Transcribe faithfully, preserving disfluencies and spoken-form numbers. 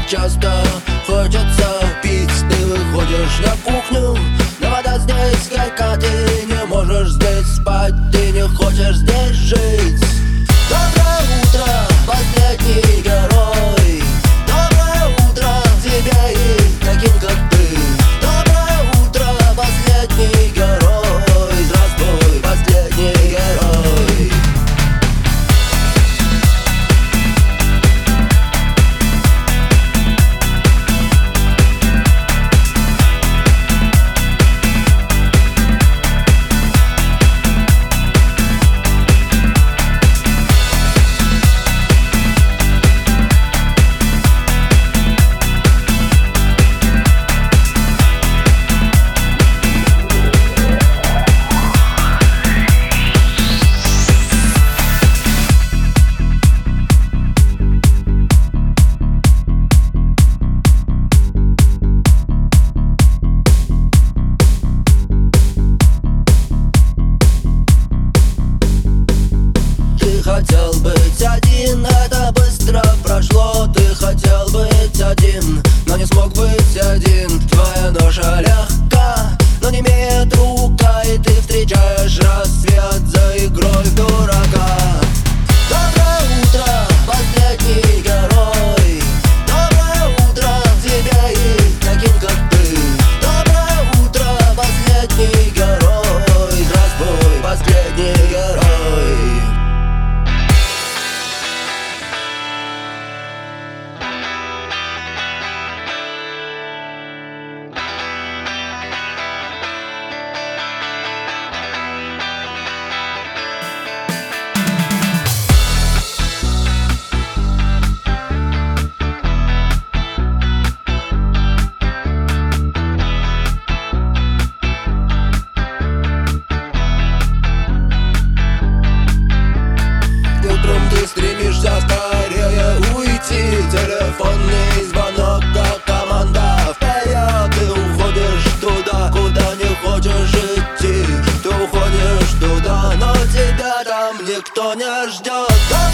часто хочется пить. Ты выходишь на кухню, но вода здесь горька. Ты не можешь здесь спать, ты не хочешь здесь жить. Доброе утро, последний герой. Доброе утро тебе и таким, как ты. Доброе утро, последний герой. Здравствуй, последний герой. Хотел быть один, это быстро прошло. Ты хотел быть один, но не смог быть один. Твоя ноша легка, но не имеет рука, и ты встречаешь рассвет за игрой в дурака. Доброе утро, последний герой. Доброе утро тебе и таким, как ты. Доброе утро, последний герой. Здравствуй, последний герой. Стремишься скорее уйти. Телефонный звонок, как команда вперед. Ты уходишь туда, куда не хочешь идти. Ты уходишь туда, но тебя там никто не ждет.